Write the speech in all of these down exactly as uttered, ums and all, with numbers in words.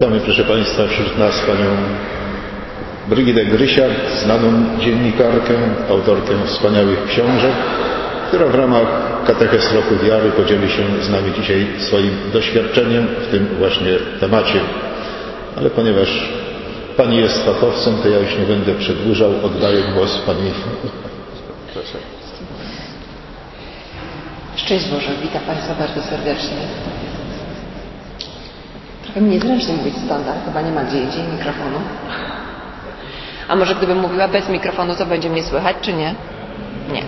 Witamy, proszę Państwa, wśród nas panią Brygidę Grysiak, znaną dziennikarkę, autorkę wspaniałych książek, która w ramach katechez Roku Wiary podzieli się z nami dzisiaj swoim doświadczeniem w tym właśnie temacie. Ale ponieważ Pani jest fachowcem, to ja już nie będę przedłużał, oddaję głos Pani. Proszę. Szczęść Boże, witam Państwa bardzo serdecznie. Trochę mi niezręcznie mówić stąd, ale chyba nie ma gdzie indziej mikrofonu. A może gdybym mówiła bez mikrofonu, to będzie mnie słychać, czy nie? Nie.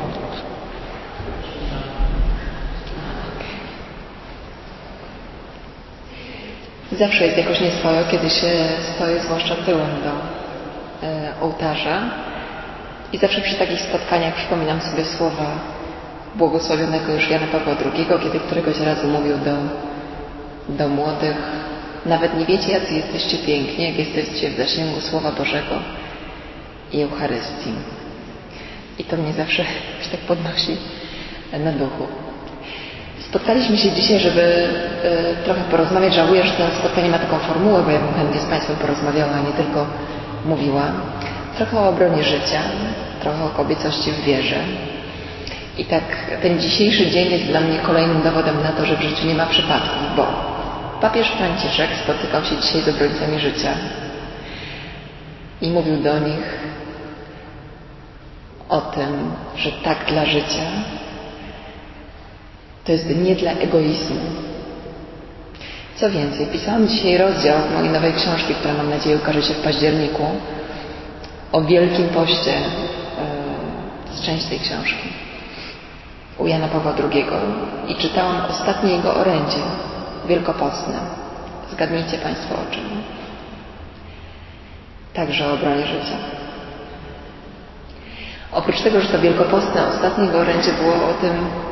Zawsze jest jakoś nieswojo, kiedy się stoi zwłaszcza tyłem do e, ołtarza. I zawsze przy takich spotkaniach przypominam sobie słowa błogosławionego już Jana Pawła drugiego, kiedy któregoś razu mówił do, do młodych: nawet nie wiecie, jacy jesteście piękni, jak jesteście w zasięgu Słowa Bożego i Eucharystii. I to mnie zawsze się tak podnosi na duchu. Spotkaliśmy się dzisiaj, żeby y, trochę porozmawiać. Żałuję, że to spotkanie ma taką formułę, bo ja bym chętnie z Państwem porozmawiała, a nie tylko mówiła. Trochę o obronie życia, trochę o kobiecości w wierze. I tak ten dzisiejszy dzień jest dla mnie kolejnym dowodem na to, że w życiu nie ma przypadków, bo papież Franciszek spotykał się dzisiaj z obrońcami życia i mówił do nich o tym, że tak dla życia to jest nie dla egoizmu. Co więcej, pisałam dzisiaj rozdział mojej nowej książki, która mam nadzieję ukaże się w październiku, o Wielkim Poście, to jest część tej książki, u Jana Pawła drugiego, i czytałam ostatnie jego orędzie wielkopostne. Zgadnijcie Państwo o czym. Także o obronie życia. Oprócz tego, że to wielkopostne ostatnie jego orędzie było o tym,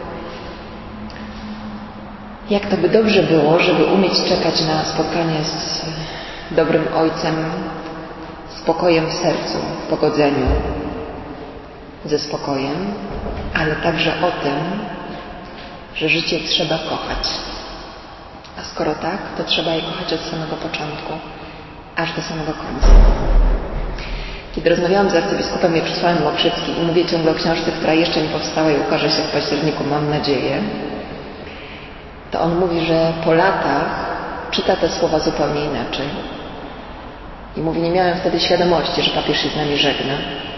jak to by dobrze było, żeby umieć czekać na spotkanie z dobrym Ojcem, spokojem w sercu, w pogodzeniu ze spokojem, ale także o tym, że życie trzeba kochać. A skoro tak, to trzeba je kochać od samego początku, aż do samego końca. Kiedy rozmawiałam z arcybiskupem Mieczysławem Mokrzyckim i mówię ciągle o książce, która jeszcze nie powstała i ukaże się w październiku, mam nadzieję, to on mówi, że po latach czyta te słowa zupełnie inaczej. I mówi, nie miałem wtedy świadomości, że papież się z nami żegna.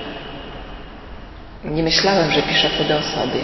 Nie myślałem, że pisze wtedy o sobie.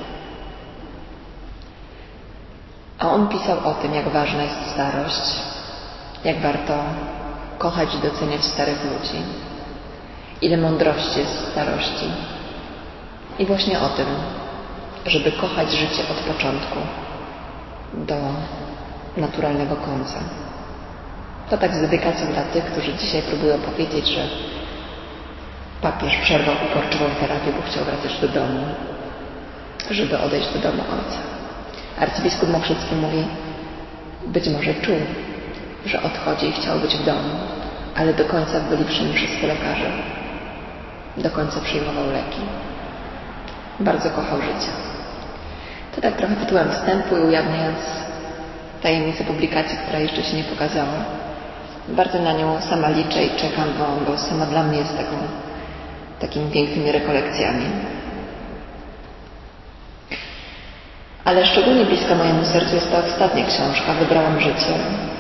A on pisał o tym, jak ważna jest starość, jak warto kochać i doceniać starych ludzi, ile mądrości jest w starości. I właśnie o tym, żeby kochać życie od początku do naturalnego końca. To tak z dedykacją dla tych, którzy dzisiaj próbują powiedzieć, że papież przerwał uporczywą terapię, bo chciał wracać do domu, żeby odejść do domu Ojca. Arcybiskup Mokrzycki mówi, być może czuł, że odchodzi i chciał być w domu, ale do końca byli przy nim wszystko lekarze. Do końca przyjmował leki. Bardzo kochał życie. To tak trochę tytułem wstępu i ujawniając tajemnicę publikacji, która jeszcze się nie pokazała. Bardzo na nią sama liczę i czekam, bo, bo sama dla mnie jest taką, takimi pięknymi rekolekcjami. Ale szczególnie bliska mojemu sercu jest ta ostatnia książka, Wybrałam życie.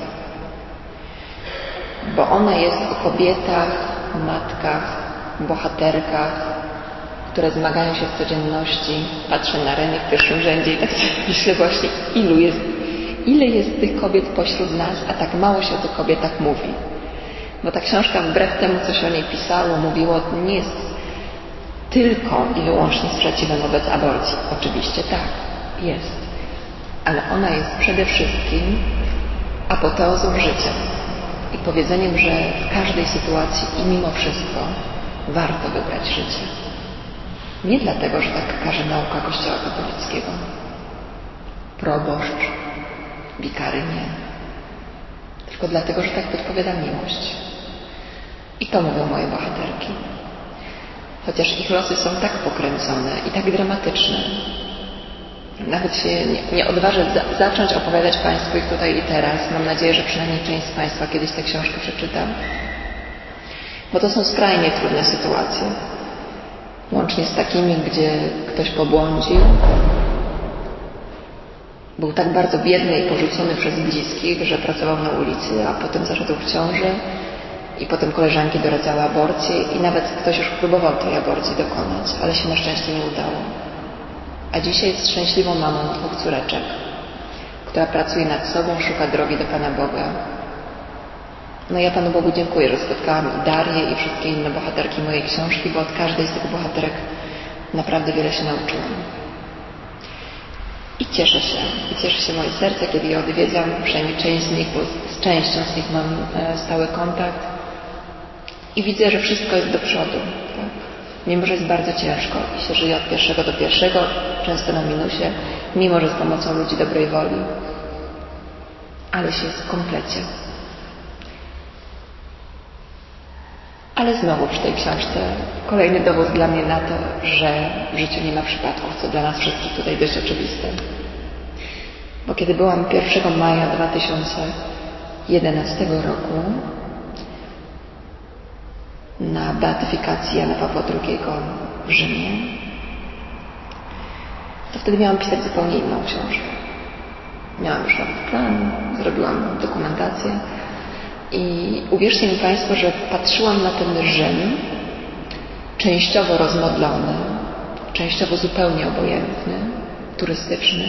Bo ona jest o kobietach, matkach, bohaterkach, które zmagają się w codzienności. Patrzę na Renię w pierwszym rzędzie i tak myślę właśnie, ilu jest, ile jest tych kobiet pośród nas, a tak mało się o tych kobietach mówi. Bo ta książka, wbrew temu, co się o niej pisało, mówiło, nie jest tylko i wyłącznie sprzeciwem wobec aborcji. Oczywiście tak, jest. Ale ona jest przede wszystkim apoteozą życia i powiedzeniem, że w każdej sytuacji i mimo wszystko warto wybrać życie. Nie dlatego, że tak każe nauka Kościoła katolickiego. Proboszcz, wikary nie. Tylko dlatego, że tak podpowiada miłość. I to mówią moje bohaterki. Chociaż ich losy są tak pokręcone i tak dramatyczne, Nawet się nie, nie odważę za, zacząć opowiadać Państwu ich tutaj i teraz. Mam nadzieję, że przynajmniej część z Państwa kiedyś tę książkę przeczyta. Bo to są skrajnie trudne sytuacje. Łącznie z takimi, gdzie ktoś pobłądził, był tak bardzo biedny i porzucony przez bliskich, że pracował na ulicy, a potem zaszedł w ciążę i potem koleżanki doradzały aborcję i nawet ktoś już próbował tej aborcji dokonać, ale się na szczęście nie udało. A dzisiaj jest szczęśliwą mamą dwóch córeczek, która pracuje nad sobą, szuka drogi do Pana Boga. No ja Panu Bogu dziękuję, że spotkałam i Darię i wszystkie inne bohaterki mojej książki, bo od każdej z tych bohaterek naprawdę wiele się nauczyłam. I cieszę się, i cieszy się moje serce, kiedy je odwiedzam, przynajmniej część z nich, bo z częścią z nich mam stały kontakt i widzę, że wszystko jest do przodu. Tak? Mimo, że jest bardzo ciężko i się żyje od pierwszego do pierwszego, często na minusie, mimo, że z pomocą ludzi dobrej woli, ale się jest w komplecie. Ale znowu przy tej książce kolejny dowód dla mnie na to, że w życiu nie ma przypadków, co dla nas wszystkich tutaj dość oczywiste. Bo kiedy byłam pierwszego maja dwa tysiące jedenastego roku na beatyfikacji Jana Pawła drugiego w Rzymie, to wtedy miałam pisać zupełnie inną książkę. Miałam już nawet plan, zrobiłam dokumentację. I uwierzcie mi Państwo, że patrzyłam na ten Rzym, częściowo rozmodlony, częściowo zupełnie obojętny, turystyczny.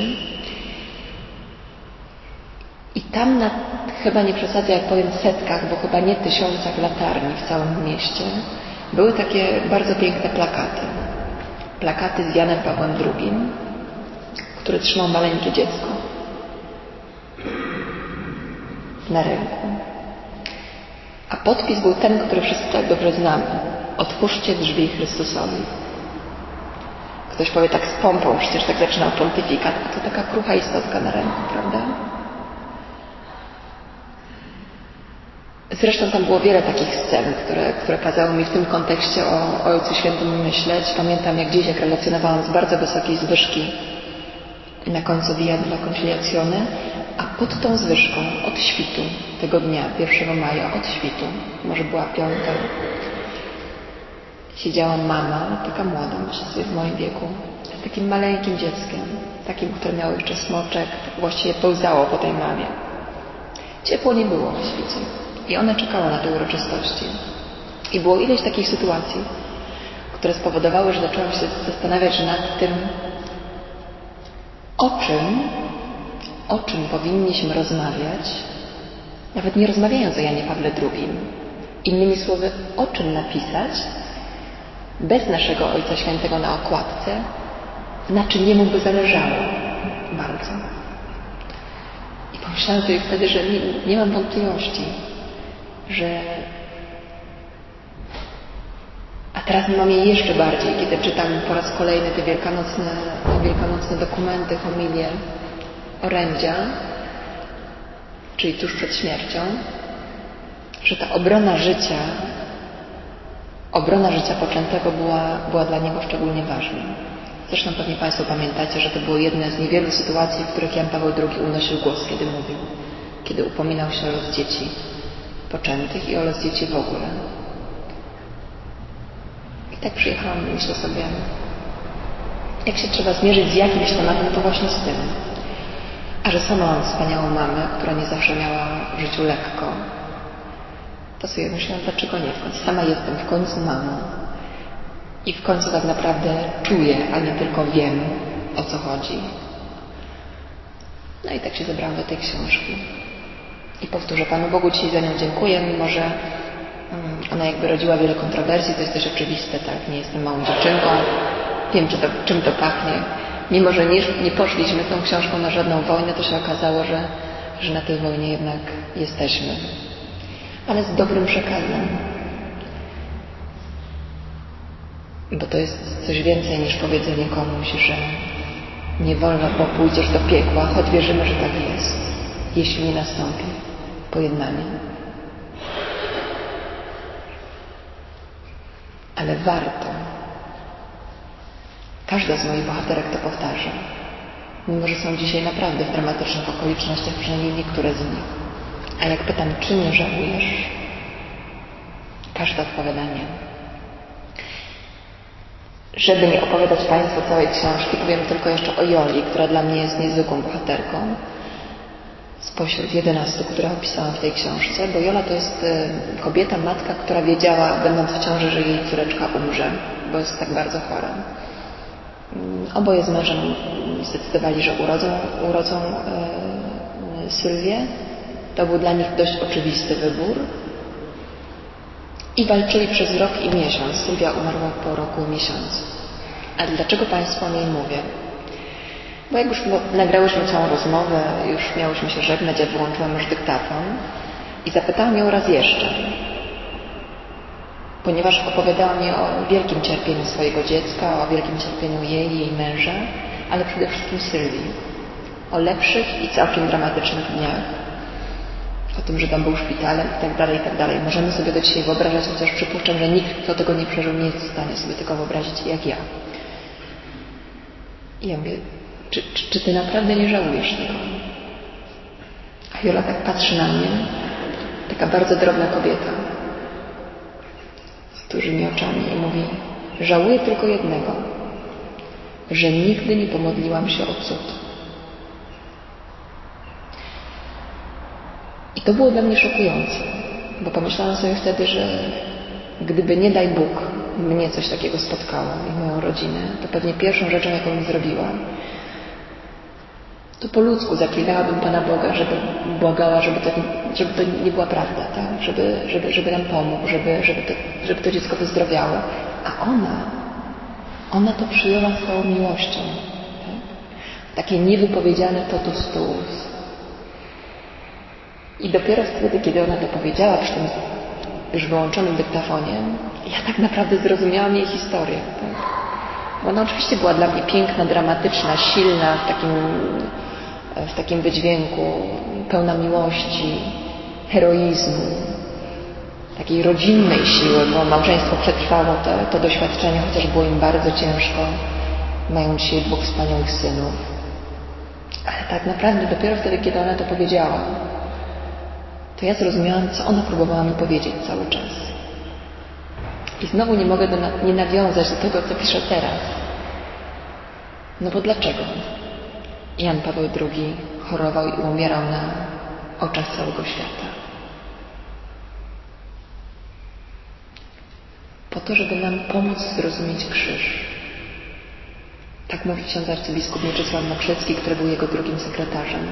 I tam na, chyba nie przesadzę jak powiem setkach, bo chyba nie tysiącach latarni w całym mieście, były takie bardzo piękne plakaty. Plakaty z Janem Pawłem drugim, który trzymał maleńkie dziecko na ręku. A podpis był ten, który wszyscy tak dobrze znamy. Otwórzcie drzwi Chrystusowi. Ktoś powie tak z pompą, przecież tak zaczynał pontyfikat, a to taka krucha istotka na ręku, prawda? Zresztą tam było wiele takich scen, które, które kazały mi w tym kontekście o, o Ojcu Świętym myśleć. Pamiętam jak gdzieś, jak relacjonowałam z bardzo wysokiej zwyżki na końcu Via della Conciliazione, a pod tą zwyżką od świtu tego dnia, pierwszego maja, od świtu, może była piąta, siedziała mama, taka młoda, myślę w moim wieku, z takim maleńkim dzieckiem, takim, które miało jeszcze smoczek, właściwie pełzało po tej mamie. Ciepło nie było w świecie i ona czekała na te uroczystości. I było ileś takich sytuacji, które spowodowały, że zaczęłam się zastanawiać nad tym, o czym, o czym powinniśmy rozmawiać, nawet nie rozmawiając o Janie Pawle drugim. Innymi słowy, o czym napisać bez naszego Ojca Świętego na okładce, na czym jemu by zależało bardzo. I pomyślałam sobie wtedy, że nie, nie mam wątpliwości, że a teraz mam je jeszcze bardziej, kiedy czytam po raz kolejny te wielkanocne, te wielkanocne dokumenty, homilie orędzia, czyli tuż przed śmiercią, że ta obrona życia, obrona życia poczętego była, była dla niego szczególnie ważna. Zresztą pewnie Państwo pamiętacie, że to było jedne z niewielu sytuacji, w których Jan Paweł drugi unosił głos, kiedy mówił, kiedy upominał się o los dzieci poczętych i o los dzieci w ogóle. I tak przyjechałam i myślę sobie, jak się trzeba zmierzyć z jakimś tematem, to właśnie z tym. A że sama mam wspaniałą mamę, która nie zawsze miała w życiu lekko, to sobie myślałam, dlaczego nie? W końcu sama jestem w końcu mamą. I w końcu tak naprawdę czuję, a nie tylko wiem, o co chodzi. No i tak się zebrałam do tej książki. I powtórzę, Panu Bogu dzisiaj za nią dziękuję, mimo że ona jakby rodziła wiele kontrowersji, to jest też oczywiste, tak? Nie jestem małą dziewczynką, wiem, czy to, czym to pachnie. Mimo że nie, nie poszliśmy tą książką na żadną wojnę, to się okazało, że, że na tej wojnie jednak jesteśmy. Ale z dobrym przekazem. Bo to jest coś więcej niż powiedzenie komuś, że nie wolno, bo pójdziesz do piekła, choć wierzymy, że tak jest, jeśli nie nastąpi pojednanie. Ale warto. Każda z moich bohaterek to powtarza. mimo że są dzisiaj naprawdę w dramatycznych okolicznościach, przynajmniej niektóre z nich. A jak pytam, czy nie żałujesz? Każdy odpowiada nie. Żeby nie opowiadać Państwu całej książki, powiem tylko jeszcze o Joli, która dla mnie jest niezwykłą bohaterką spośród jedenastu, które opisałam w tej książce, bo Jola to jest kobieta, matka, która wiedziała, będąc w ciąży, że jej córeczka umrze, bo jest tak bardzo chora. Oboje z mężem zdecydowali, że urodzą, urodzą e, Sylwię. To był dla nich dość oczywisty wybór. I walczyli przez rok i miesiąc. Sylwia umarła po roku i miesiącu. A dlaczego Państwu o niej mówię? Bo jak już nagrałyśmy całą rozmowę, już miałyśmy się żegnać, ja wyłączyłam już dyktafon i zapytałam ją raz jeszcze, ponieważ opowiadała mi o wielkim cierpieniu swojego dziecka, o wielkim cierpieniu jej i jej męża, ale przede wszystkim Sylwii. O lepszych i całkiem dramatycznych dniach. O tym, że tam był szpitalem i tak dalej, i tak dalej. Możemy sobie do dzisiaj wyobrażać, chociaż przypuszczam, że nikt, kto tego nie przeżył, nie jest w stanie sobie tego wyobrazić jak ja. I ja mówię, czy, czy, czy ty naprawdę nie żałujesz tego? A Jola tak patrzy na mnie, taka bardzo drobna kobieta, z dużymi oczami i mówi, żałuję tylko jednego, że nigdy nie pomodliłam się o cud. I to było dla mnie szokujące, bo pomyślałam sobie wtedy, że gdyby nie daj Bóg mnie coś takiego spotkało i moją rodzinę, to pewnie pierwszą rzeczą, jaką bym zrobiła, to po ludzku zaklinałabym Pana Boga, żeby błagała, żeby to, żeby to nie była prawda, tak? żeby, żeby, żeby nam pomógł, żeby, żeby, to, żeby to dziecko wyzdrowiało. A ona, ona to przyjęła z całą miłością. Tak? Takie niewypowiedziane totus tuus. I dopiero wtedy, kiedy ona to powiedziała przy tym już wyłączonym dyktafonie, ja tak naprawdę zrozumiałam jej historię. Tak? Ona oczywiście była dla mnie piękna, dramatyczna, silna, w takim, w takim wydźwięku, pełna miłości, heroizmu, takiej rodzinnej siły, bo małżeństwo przetrwało to, to doświadczenie, chociaż było im bardzo ciężko. Mają dzisiaj dwóch wspaniałych synów. Ale tak naprawdę dopiero wtedy, kiedy ona to powiedziała, to ja zrozumiałam, co ona próbowała mi powiedzieć cały czas. I znowu nie mogę do, nie nawiązać do tego, co piszę teraz. No bo dlaczego? Jan Paweł drugi chorował i umierał na oczach całego świata. Po to, żeby nam pomóc zrozumieć krzyż. Tak mówi ksiądz arcybiskup Mieczysław Mokrzycki, który był jego drugim sekretarzem.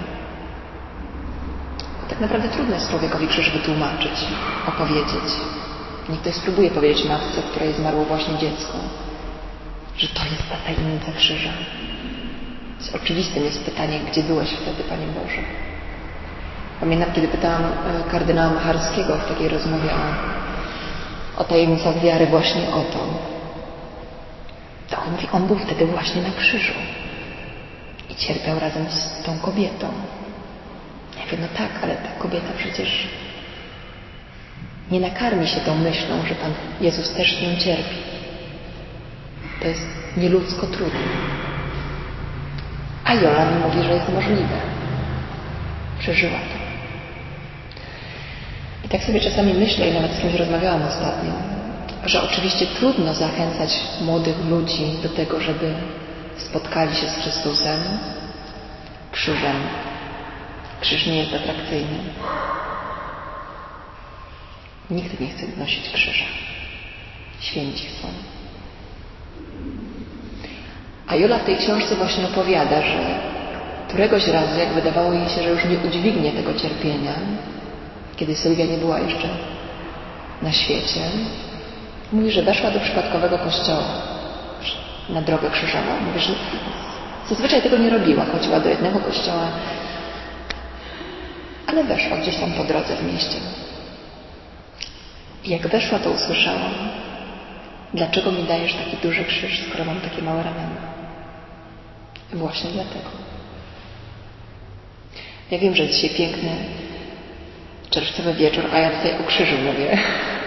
Tak naprawdę trudno jest człowiekowi krzyż wytłumaczyć, opowiedzieć. Niech ktoś spróbuje powiedzieć matce, której zmarło właśnie dziecko, że to jest ta tajemnica krzyża. Więc oczywistym jest pytanie, gdzie byłeś wtedy, Panie Boże? Pamiętam, kiedy pytałam kardynała Macharskiego w takiej rozmowie o, o tajemnicach wiary właśnie o to. To on mówi, on był wtedy właśnie na krzyżu i cierpiał razem z tą kobietą. Ja mówię, no tak, ale ta kobieta przecież nie nakarmi się tą myślą, że Pan Jezus też z nią cierpi. To jest nieludzko trudne. A Jola mi mówi, że jest możliwe. Przeżyła to. I tak sobie czasami myślę, i nawet z kimś rozmawiałam ostatnio, że oczywiście trudno zachęcać młodych ludzi do tego, żeby spotkali się z Chrystusem, krzyżem. Krzyż nie jest atrakcyjny. Nikt nie chce nosić krzyża. Święci chcą. A Jola w tej książce właśnie opowiada, że któregoś razu, jak wydawało jej się, że już nie udźwignie tego cierpienia, kiedy Sylwia nie była jeszcze na świecie, mówi, że weszła do przypadkowego kościoła na drogę krzyżową. Mówi, że zazwyczaj tego nie robiła. Chodziła do jednego kościoła, ale weszła gdzieś tam po drodze w mieście. I jak weszła, to usłyszałam, dlaczego mi dajesz taki duży krzyż, skoro mam takie małe ramiona? Właśnie dlatego. Ja wiem, że jest dzisiaj piękny czerwcowy wieczór, a ja tutaj o krzyżu mówię.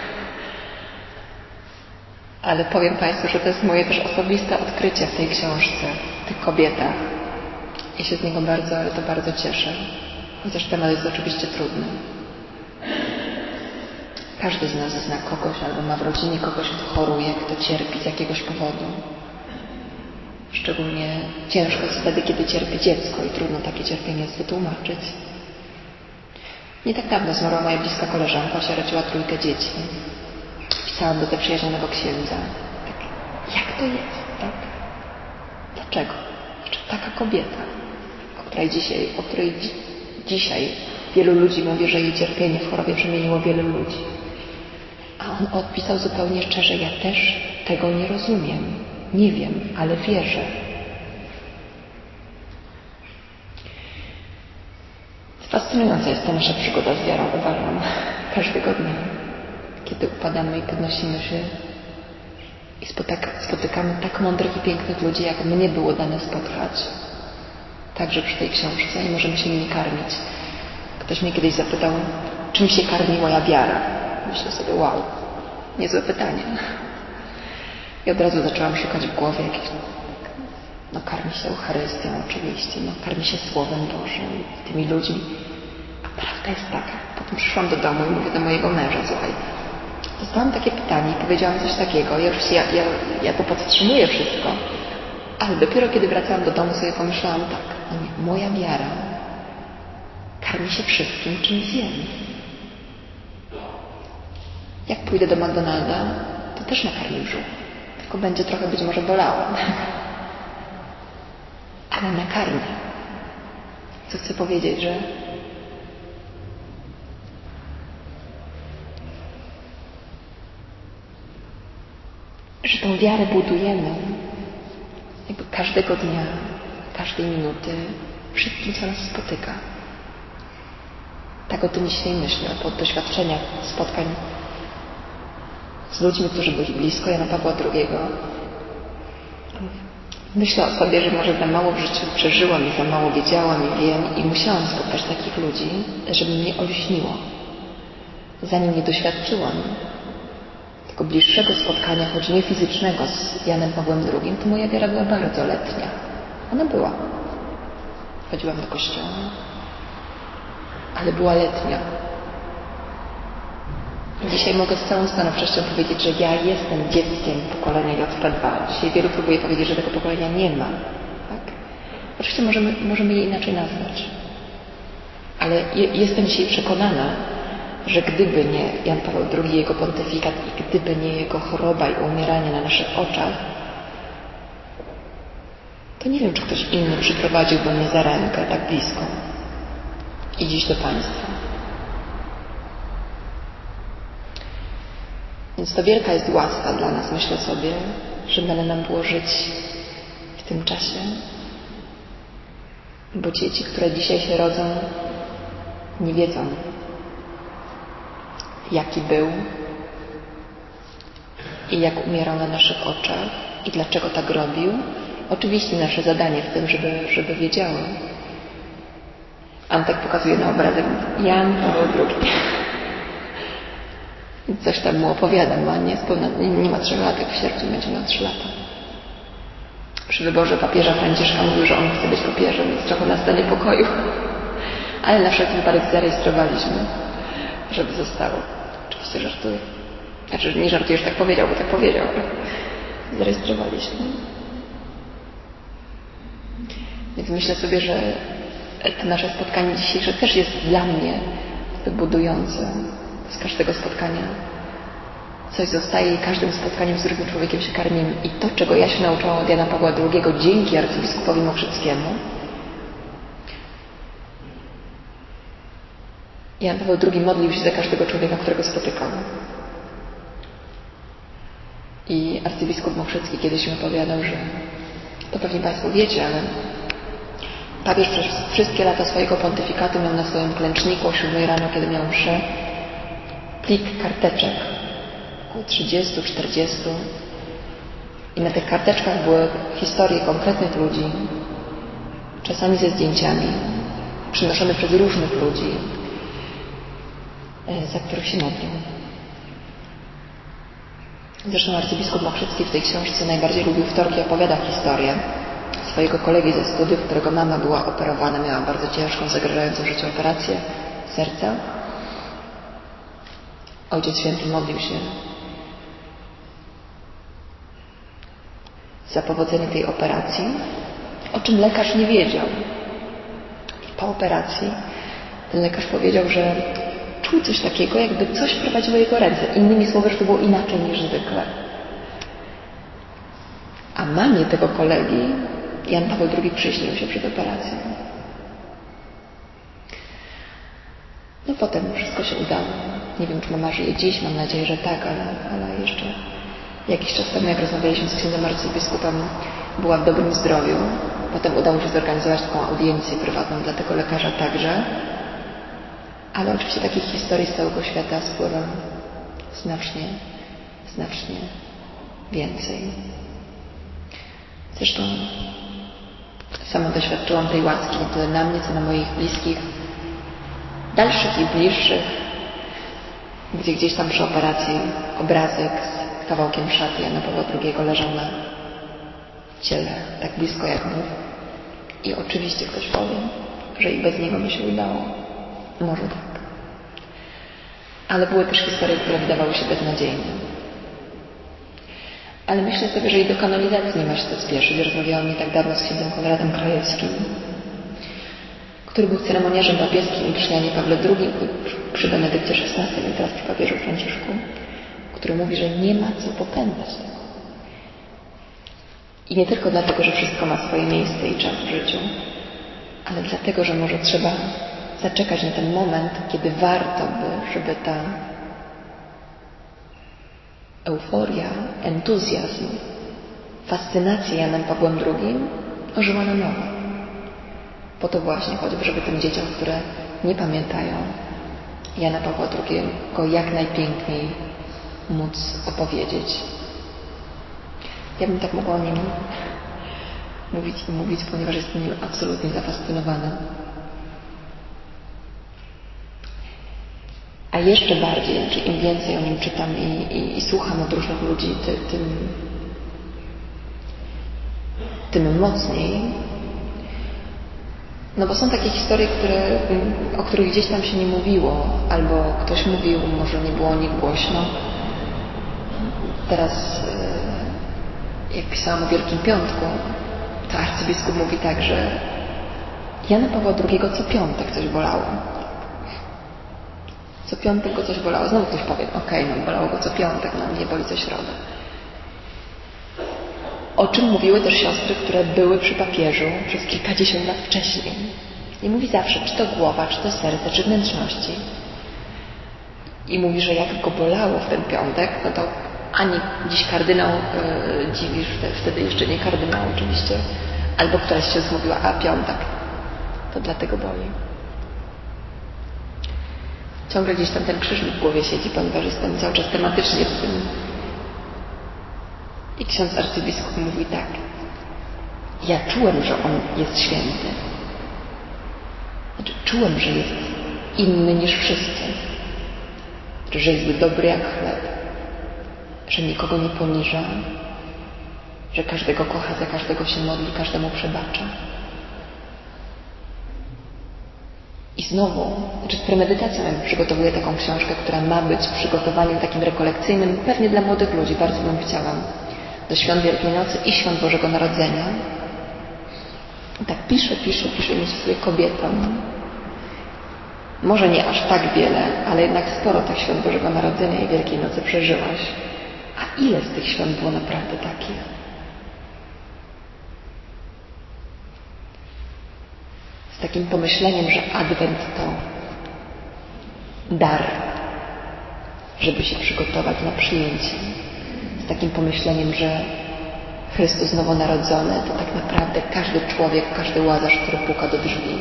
Ale powiem Państwu, że to jest moje też osobiste odkrycie w tej książce, w tych kobietach. Ja się z niego bardzo, ale to bardzo cieszę. Chociaż temat jest oczywiście trudny. Każdy z nas zna kogoś albo ma w rodzinie kogoś, kto choruje, kto cierpi z jakiegoś powodu. Szczególnie ciężko jest wtedy, kiedy cierpi dziecko i trudno takie cierpienie jest wytłumaczyć. Nie tak dawno zmarła moja bliska koleżanka, osierodziła trójkę dzieci. Pisałam do zaprzyjaźnionego księdza. Tak, jak to jest, tak? Dlaczego? Znaczy, taka kobieta, o której dzisiaj, o której dzi- dzisiaj wielu ludzi mówi, że jej cierpienie w chorobie przemieniło wielu ludzi. A on odpisał zupełnie szczerze, ja też tego nie rozumiem. Nie wiem, ale wierzę. Fascynująca jest ta nasza przygoda z wiarą, uważam, każdego dnia, kiedy upadamy i podnosimy się i spotyka, spotykamy tak mądrych i pięknych ludzi, jak mnie było dane spotkać, także przy tej książce i możemy się nimi karmić. Ktoś mnie kiedyś zapytał, czym się karmi moja wiara? Myślę sobie, wow, niezłe pytanie. I od razu zaczęłam szukać w głowie jakichś, no karmi się Eucharystią oczywiście, no karmi się Słowem Bożym, tymi ludźmi. A prawda jest taka. Potem przyszłam do domu i mówię do mojego męża, słuchaj, dostałam takie pytanie i powiedziałam coś takiego. Ja oczywiście ja, ja, ja to podtrzymuję wszystko, ale dopiero kiedy wracałam do domu sobie pomyślałam tak, no nie, moja wiara karmi się wszystkim, czym zjem. Jak pójdę do McDonalda, to też nakarmi brzuch. Tylko będzie trochę być może bolało. Ale nakarmi. Co chcę powiedzieć, że że tą wiarę budujemy jakby każdego dnia, każdej minuty, wszystkim, co nas spotyka. Tak o tym dzisiaj myślę, po doświadczeniach spotkań z ludźmi, którzy byli blisko Jana Pawła drugiego. Myślę o sobie, że może za mało w życiu przeżyłam i za mało wiedziałam i wiem i musiałam spotkać takich ludzi, żeby mnie olśniło. Zanim nie doświadczyłam tego bliższego spotkania, choć nie fizycznego z Janem Pawłem drugim, to moja wiara była bardzo letnia. Ona była. Chodziłam do kościoła, ale była letnia. Dzisiaj mogę z całą stanowczością powiedzieć, że ja jestem dzieckiem pokolenia J P dwa. Dzisiaj wielu próbuje powiedzieć, że tego pokolenia nie ma. Tak? Oczywiście możemy, możemy je inaczej nazwać. Ale je, jestem dzisiaj przekonana, że gdyby nie Jan Paweł drugi, jego pontyfikat i gdyby nie jego choroba i umieranie na naszych oczach, to nie wiem, czy ktoś inny przyprowadziłby mnie za rękę tak blisko i dziś do Państwa. Więc to wielka jest łaska dla nas, myślę sobie, że dane nam było żyć w tym czasie. Bo dzieci, które dzisiaj się rodzą, nie wiedzą, jaki był i jak umierał na naszych oczach i dlaczego tak robił. Oczywiście nasze zadanie w tym, żeby, żeby wiedziały. Antek pokazuje na obrazek Jan Paweł drugi. Coś tam mu opowiadam, ma niespełna, nie, nie ma trzech lat, jak w sierpniu będzie miał trzy lata. Przy wyborze papieża Franciszka mówił, że on chce być papieżem, więc trochę nas to niepokoił. Ale na wszelki wypadek zarejestrowaliśmy, żeby zostało. Oczywiście żartuję. Znaczy, nie żartuję, że tak powiedział, bo tak powiedział, ale zarejestrowaliśmy. Więc myślę sobie, że to nasze spotkanie dzisiejsze też jest dla mnie budujące. Z każdego spotkania coś zostaje i każdym spotkaniem z drugim człowiekiem się karmimy. I to, czego ja się nauczyłam od Jana Pawła drugiego dzięki arcybiskupowi Mokrzyckiemu. Jan Paweł drugi modlił się za każdego człowieka, którego spotykał. I arcybiskup Mokrzycki kiedyś mi opowiadał, że to pewnie Państwo wiecie, ale papież przez wszystkie lata swojego pontyfikatu miał na swoim klęczniku o siódmej rano, kiedy miał mszę, plik karteczek, około trzydziestu, czterdziestu. I na tych karteczkach były historie konkretnych ludzi, czasami ze zdjęciami, przynoszone przez różnych ludzi, za których się modlił. Zresztą arcybiskup Mokrzycki w tej książce najbardziej lubił wtorki, opowiada historię swojego kolegi ze studiów, którego mama była operowana, miała bardzo ciężką, zagrażającą życiu operację serca. Ojciec Święty modlił się za powodzenie tej operacji, o czym lekarz nie wiedział. I po operacji ten lekarz powiedział, że czuł coś takiego, jakby coś prowadziło jego ręce. Innymi słowy, że to było inaczej niż zwykle. A mamie tego kolegi Jan Paweł drugi przyśnił się przed operacją. No potem wszystko się udało. Nie wiem, czy mama żyje dziś, mam nadzieję, że tak, ale, ale jeszcze jakiś czas temu, jak rozmawialiśmy z księdzem arcybiskupem, była w dobrym zdrowiu. Potem udało się zorganizować taką audiencję prywatną dla tego lekarza także. Ale oczywiście takich historii z całego świata spływa znacznie, znacznie więcej. Zresztą sama doświadczyłam tej łaski nie tyle na mnie, co na moich bliskich, dalszych i bliższych, gdzie gdzieś tam przy operacji obrazek z kawałkiem szaty Jana Pawła drugiego leżał na ciele, tak blisko jak mógł. I oczywiście ktoś powie, że i bez niego by się udało. Może tak. Ale były też historie, które wydawały się beznadziejne. Ale myślę sobie, że i do kanonizacji nie ma się co spieszyć. Rozmawiałam nie tak dawno z księdzem Konradem Krajewskim, który był ceremoniarzem papieskim i przy Janie Pawle drugi, przy Benedykcie szesnastym i teraz przy papieżu Franciszku, który mówi, że nie ma co popędzać tego. I nie tylko dlatego, że wszystko ma swoje miejsce i czas w życiu, ale dlatego, że może trzeba zaczekać na ten moment, kiedy warto by, żeby ta euforia, entuzjazm, fascynacja Janem Pawłem drugim ożyła na nowo. Po to właśnie choćby, żeby tym dzieciom, które nie pamiętają Jana Pawła drugiego, jak najpiękniej móc opowiedzieć. Ja bym tak mogła o nim mówić i mówić, ponieważ jestem nim absolutnie zafascynowana. A jeszcze bardziej, znaczy im więcej o nim czytam i, i, i słucham od różnych ludzi, ty, tym, tym mocniej. No bo są takie historie, które, o których gdzieś tam się nie mówiło, albo ktoś mówił, może nie było o nich głośno. Teraz, jak pisałam o Wielkim Piątku, to arcybiskup mówi tak, że Jana Pawła drugiego co piątek coś bolało. Co piątek go coś bolało. Znowu ktoś powie, okej, okay, no bolało go co piątek, no mnie boli co środę. O czym mówiły też siostry, które były przy papieżu przez kilkadziesiąt lat wcześniej. I mówi zawsze, czy to głowa, czy to serce, czy wnętrzności. I mówi, że jak go bolało w ten piątek, no to ani dziś kardynał yy, dziwisz, wtedy jeszcze nie kardynał oczywiście, albo któraś się zmówiła, a piątek, to dlatego boli. Ciągle gdzieś tam ten krzyż mi w głowie siedzi, ponieważ jestem cały czas tematycznie w tym. I ksiądz arcybiskup mówi tak. Ja czułem, że on jest święty. Znaczy, czułem, że jest inny niż wszyscy. Znaczy, że jest dobry jak chleb. Że nikogo nie poniża. Że każdego kocha, za każdego się modli, każdemu przebacza. I znowu, znaczy z premedytacją ja przygotowuję taką książkę, która ma być przygotowaniem takim rekolekcyjnym, pewnie dla młodych ludzi, bardzo bym chciała, do świąt Wielkiej Nocy i świąt Bożego Narodzenia. I tak piszę, piszę, piszę i myślę sobie, kobietom, może nie aż tak wiele, ale jednak sporo tych świąt Bożego Narodzenia i Wielkiej Nocy przeżyłaś. A ile z tych świąt było naprawdę takich? Z takim pomyśleniem, że Adwent to dar, żeby się przygotować na przyjęcie. Z takim pomyśleniem, że Chrystus nowonarodzony to tak naprawdę każdy człowiek, każdy łazarz, który puka do drzwi.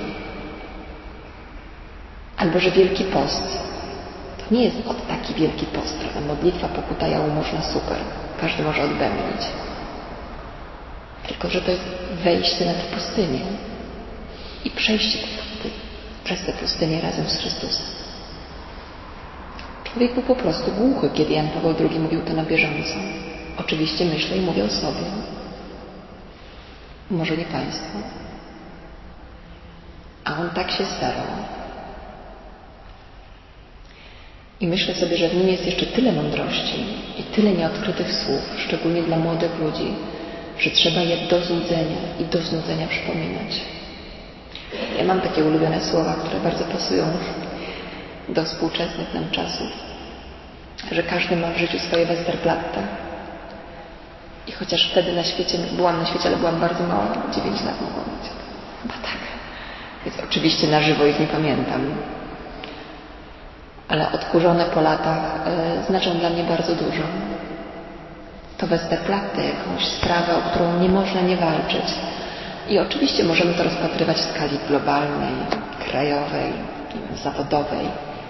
Albo że Wielki Post to nie jest od taki Wielki Post, prawda? Modlitwa, pokuta, jałmużna, super. Każdy może odbębnić. Tylko że to jest wejście na tę pustynię i przejście przez tę pustynię razem z Chrystusem. Człowiek był po prostu głuchy, kiedy Jan Paweł drugi mówił to na bieżąco. Oczywiście myślę i mówię o sobie. Może nie państwo. A on tak się starał. I myślę sobie, że w nim jest jeszcze tyle mądrości i tyle nieodkrytych słów, szczególnie dla młodych ludzi, że trzeba je do złudzenia i do znudzenia przypominać. Ja mam takie ulubione słowa, które bardzo pasują do współczesnych nam czasów, że każdy ma w życiu swoje Westerplatte. I chociaż wtedy na świecie, byłam na świecie, ale byłam bardzo mała, dziewięć lat mogłam być. Chyba tak. Więc oczywiście na żywo ich nie pamiętam. Ale odkurzone po latach y, znaczą dla mnie bardzo dużo. To Westerplatte, jakąś sprawę, o którą nie można nie walczyć. I oczywiście możemy to rozpatrywać w skali globalnej, krajowej, nie wiem, zawodowej.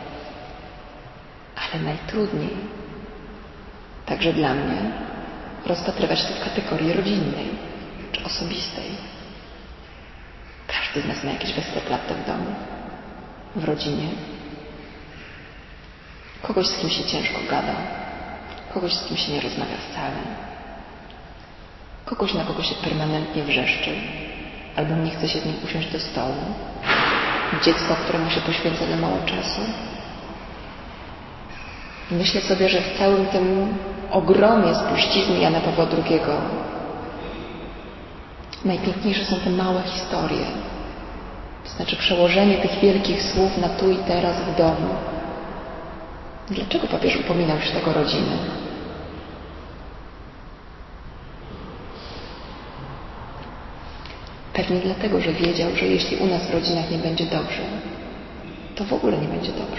Ale najtrudniej, także dla mnie, rozpatrywać to w kategorii rodzinnej czy osobistej. Każdy z nas ma jakieś Westerplatte w domu, w rodzinie. Kogoś, z kim się ciężko gada, kogoś, z kim się nie rozmawia wcale, kogoś, na kogo się permanentnie wrzeszczy, albo nie chce się z nim usiąść do stołu, dziecko, któremu się poświęca za mało czasu. I myślę sobie, że w całym tym ogromie spuścizny Jana Pawła drugiego najpiękniejsze są te małe historie. To znaczy przełożenie tych wielkich słów na tu i teraz w domu. Dlaczego papież upominał się tak o rodziny? Pewnie dlatego, że wiedział, że jeśli u nas w rodzinach nie będzie dobrze, to w ogóle nie będzie dobrze.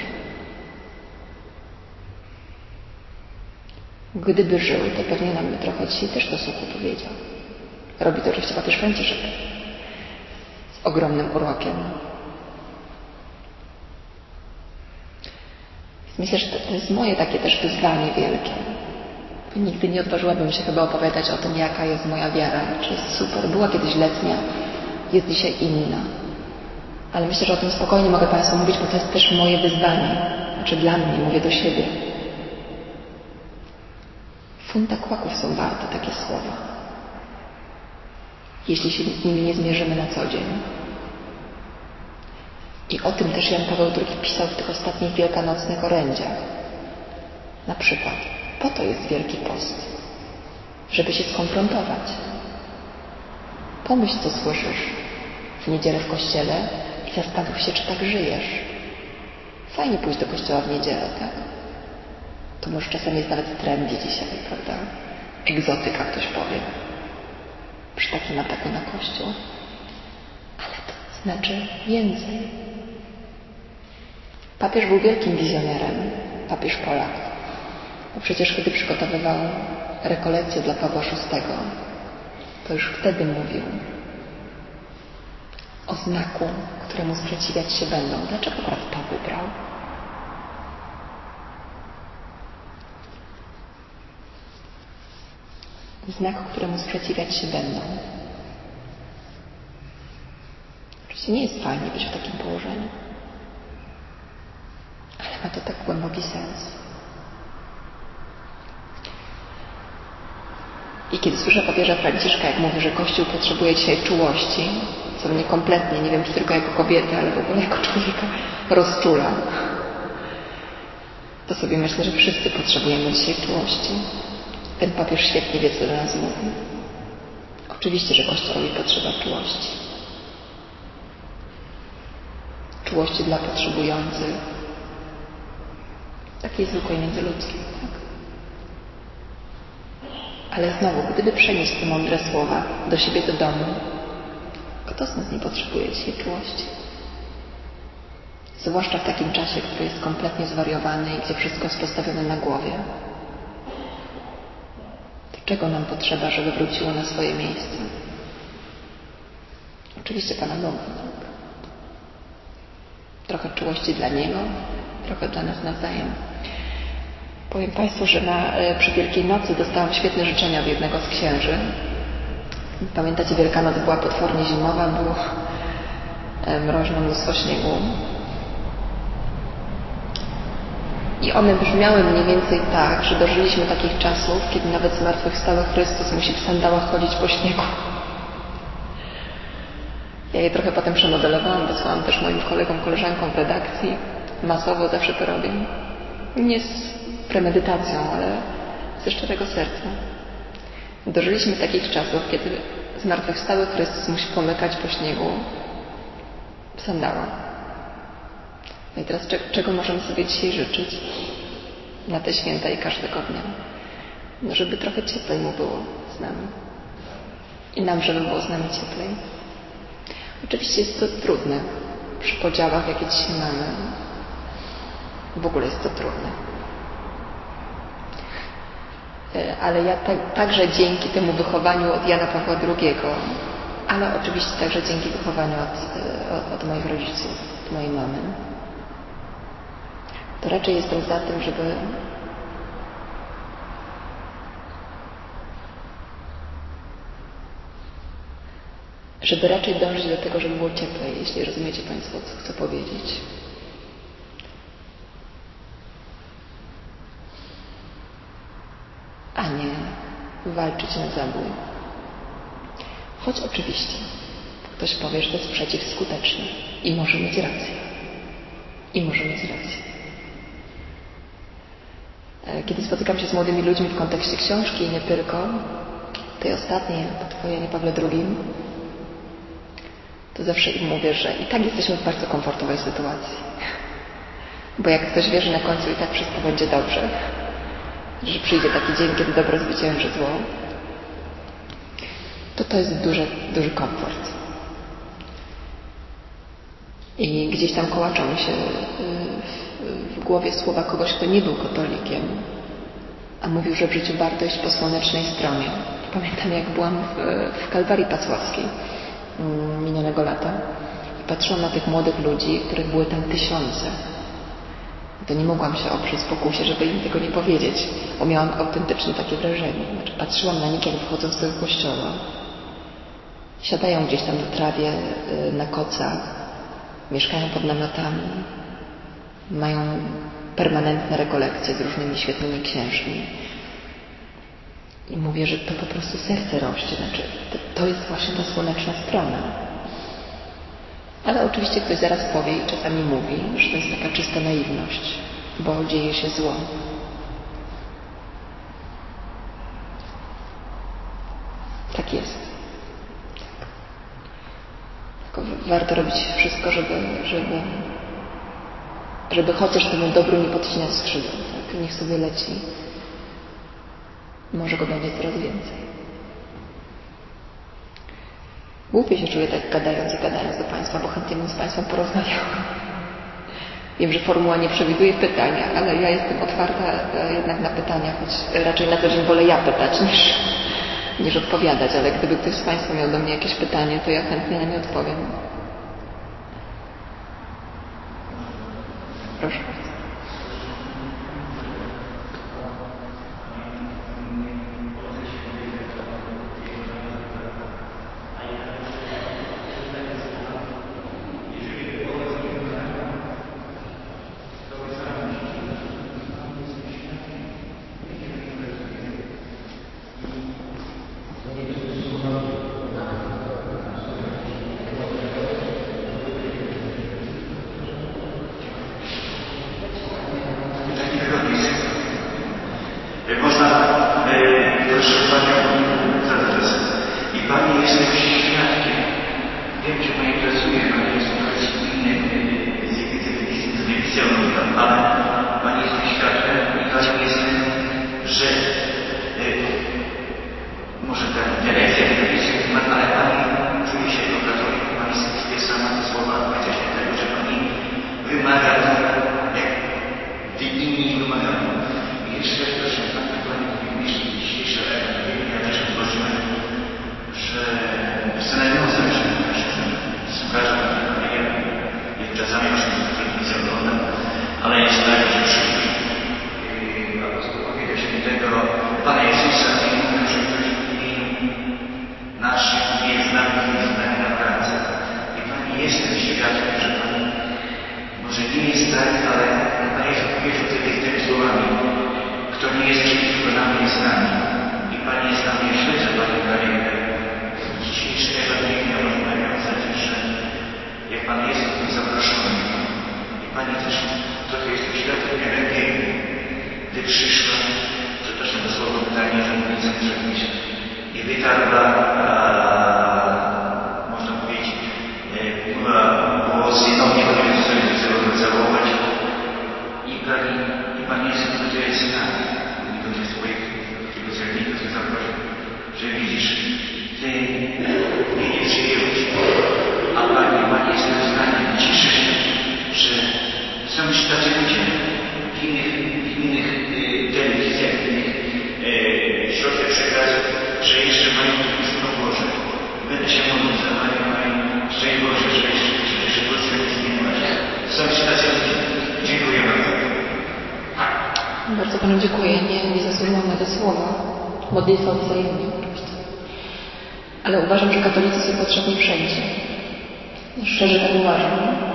Gdyby żył, to pewnie nam by trochę dzisiaj też do słuchu powiedział. Robi to oczywiście papież Franciszek. Z ogromnym urokiem. Myślę, że to jest moje takie też wyzwanie wielkie. Nigdy nie odważyłabym się chyba opowiadać o tym, jaka jest moja wiara. Czy jest super. Była kiedyś letnia, jest dzisiaj inna. Ale myślę, że o tym spokojnie mogę Państwu mówić, bo to jest też moje wyzwanie. Znaczy dla mnie, mówię do siebie. Funta kłaków są warte takie słowa. Jeśli się z nimi nie zmierzymy na co dzień. I o tym też Jan Paweł drugi pisał w tych ostatnich wielkanocnych orędziach. Na przykład, po to jest Wielki Post, żeby się skonfrontować. Pomyśl, co słyszysz w niedzielę w kościele i zastanów się, czy tak żyjesz. Fajnie pójść do kościoła w niedzielę, tak? To może czasem jest nawet trendy dzisiaj, prawda? Egzotyka, ktoś powie. Przy takim ataku na kościół. Ale to znaczy więcej. Papież był wielkim wizjonerem, papież Polak. Bo przecież kiedy przygotowywał rekolekcję dla Pawła szóstego, to już wtedy mówił o znaku, któremu sprzeciwiać się będą. Dlaczego akurat to wybrał? Znak, któremu sprzeciwiać się będą. Oczywiście nie jest fajnie być w takim położeniu. Ale ma to tak głęboki sens. I kiedy słyszę papieża Franciszka, jak mówi, że Kościół potrzebuje dzisiaj czułości, co mnie kompletnie, nie wiem czy tylko jako kobietę, ale w ogóle jako człowieka rozczula, to sobie myślę, że wszyscy potrzebujemy dzisiaj czułości. Ten papież świetnie wie, co do nas mówi. Oczywiście, że Kościołowi potrzeba czułości. Czułości dla potrzebujących. Takiej zwykłej międzyludzkiej, tak? Ale znowu, gdyby przenieść te mądre słowa do siebie, do domu, kto z nas nie potrzebuje dzisiaj czułości? Zwłaszcza w takim czasie, który jest kompletnie zwariowany i gdzie wszystko jest postawione na głowie. To czego nam potrzeba, żeby wróciło na swoje miejsce? Oczywiście Pana Boga, tak? Trochę czułości dla Niego, trochę dla nas nawzajem. Powiem Państwu, że na, przy Wielkiej Nocy dostałam świetne życzenia od jednego z księży. Pamiętacie, Wielkanoc była potwornie zimowa, było mroźno, mnóstwo śniegu. I one brzmiały mniej więcej tak, że dożyliśmy takich czasów, kiedy nawet zmartwychwstały Chrystus musi w sandałach chodzić po śniegu. Ja je trochę potem przemodelowałam, wysłałam też moim kolegom, koleżankom w redakcji. Masowo zawsze to robię. Nie z premedytacją, ale ze szczerego serca. Dożyliśmy takich czasów, kiedy zmartwychwstały Chrystus musi pomykać po śniegu w sandałach. No i teraz czego możemy sobie dzisiaj życzyć na te święta i każdego dnia? No, żeby trochę cieplej Mu było z nami. I nam, żeby było z nami cieplej. Oczywiście jest to trudne przy podziałach, jakie dzisiaj mamy. W ogóle jest to trudne. Ale ja tak, także dzięki temu wychowaniu od Jana Pawła drugiego, ale oczywiście także dzięki wychowaniu od, od, od moich rodziców, od mojej mamy, to raczej jestem za tym, żeby żeby raczej dążyć do tego, żeby było cieplej, jeśli rozumiecie Państwo, co chcę powiedzieć. A nie walczyć na zabój. Choć oczywiście ktoś powie, że to jest przeciwskuteczne i może mieć rację. I może mieć rację. Kiedy spotykam się z młodymi ludźmi w kontekście książki i nie tylko, tej ostatniej, o Janie Pawle drugim, to zawsze im mówię, że i tak jesteśmy w bardzo komfortowej sytuacji. Bo jak ktoś wie, że na końcu i tak wszystko będzie dobrze, że przyjdzie taki dzień, kiedy dobro zwycięży zło, to to jest duży, duży komfort. I gdzieś tam kołaczą mi się w, w głowie słowa kogoś, kto nie był katolikiem, a mówił, że w życiu warto iść po słonecznej stronie. Pamiętam, jak byłam w, w Kalwarii Pacławskiej minionego lata i patrzyłam na tych młodych ludzi, których były tam tysiące. To nie mogłam się oprzeć pokusie, żeby im tego nie powiedzieć, bo miałam autentycznie takie wrażenie. Znaczy, patrzyłam na nich, jak wychodzą z tego kościoła. Siadają gdzieś tam na trawie, na kocach, mieszkają pod namiotami, mają permanentne rekolekcje z różnymi świetnymi księżmi. I mówię, że to po prostu serce rośnie. Znaczy, to, to jest właśnie ta słoneczna strona. Ale oczywiście ktoś zaraz powie i czasami mówi, że to jest taka czysta naiwność, bo dzieje się zło. Tak jest. Tylko warto robić wszystko, żeby, żeby, żeby chociaż temu dobru nie podcinać skrzydeł. Tak? Niech sobie leci. Może go będzie coraz więcej. Głupie się czuję tak gadając i gadając do Państwa, bo chętnie bym z Państwem porozmawiała. Wiem, że formuła nie przewiduje pytania, ale ja jestem otwarta jednak na pytania, choć raczej na co dzień wolę ja pytać niż, niż odpowiadać, ale gdyby ktoś z Państwa miał do mnie jakieś pytanie, to ja chętnie na nie odpowiem. Proszę bardzo. ale jeszcze ulicę muszę wyjść. I wytarła, można powiedzieć, była było synowie, które sobie chcą całować. I pani, i Pan Jezus powiedział z nami, mówi do swoich jego celników, że zaprosi, że widzisz, Ty mnie nie przyjęłeś, a Pani, Pani jest rozdaniem. Cieszę się, że są już tacy ludzie w innych, w innych y, telewizjach, w innych y, środkach przekazu, że jeszcze mają to Słowo Boże. Będę się modlił za Panią, Pani, szczęść Boże, że jeszcze, że jeszcze Polsce nie zmieniłaś. Są już tacy ludzie. Dziękuję bardzo. Bardzo Panu dziękuję. Nie, nie zasłużyłam na te słowa. Modlitwa wzajemnie. Ale uważam, że katolicy są potrzebni wszędzie. Szczerze tak uważam.